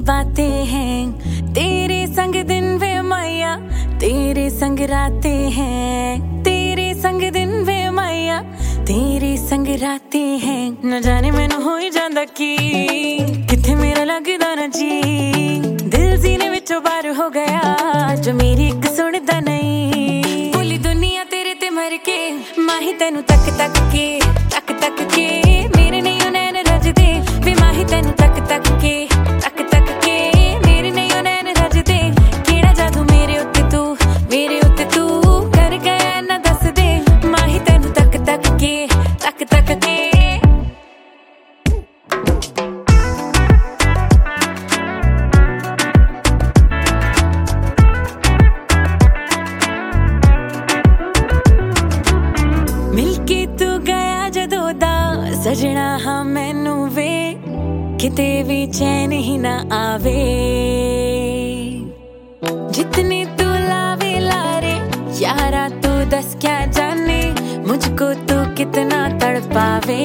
बातें हैं, तेरे संग दिन वे मैया, तेरे संग रातें हैं, तेरे संग दिन वे मैया, तेरे संग रातें हैं। न जाने मैनू हो ही जांदा की किथे मेरा लगदा ना जी, दिल सीने विचों बाहर हो गया जो मेरी एक सुनदा नहीं। पूरी दुनिया तेरे ते मर के माही तेनू तक तक के मेरे नहीं नैन रजदे वे माही तेनू तक तक के मेरे नहीं नैन रजदे। केड़ा जादू मेरे उत्ते तू कर गया ना दस दे, माही तेनू तक तक के मिलके तू गया जदों दा सजना हाँ मैनू वे किते भी चैन ही ना आवे। जितने तू लावे लारे यारा तू दस क्या जाने मुझको तू कितना तड़पावे।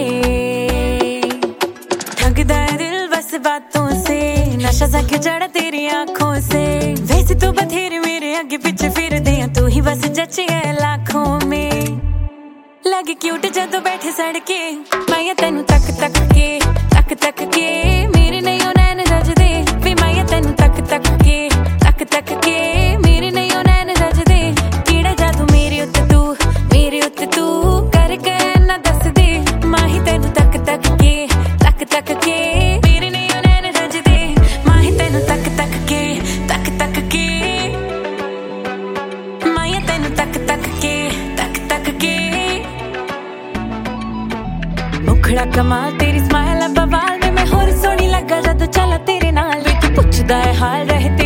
ठगदा है दिल बस बातों से, नशा सा क्यों चढ़ा तेरी आंखों से। वैसे तो बथेरे मेरे आगे पीछे फिरदे हैं, तू ही बस जचे है लाखों में। लगे क्यूट जदों बैठे सड़के माया तेनू तक तक के मेरे नहीं नैन रजदे वे माया तेनू तक तक के मेरे नहीं नैन रजदे। केड़ा जादू मेरे उत्ते तू कर गया ना दस दे, माही तेनू तक तक के मेरे नहीं नैन रजदे, माही तेनू तक तक के माया तेनू तक के। मुखड़ा कमाल तेरी स्माइल बवाल में मैं होर सोहनी लगा जदों चला तेरे नाल। वे पुछदा है हाल रहे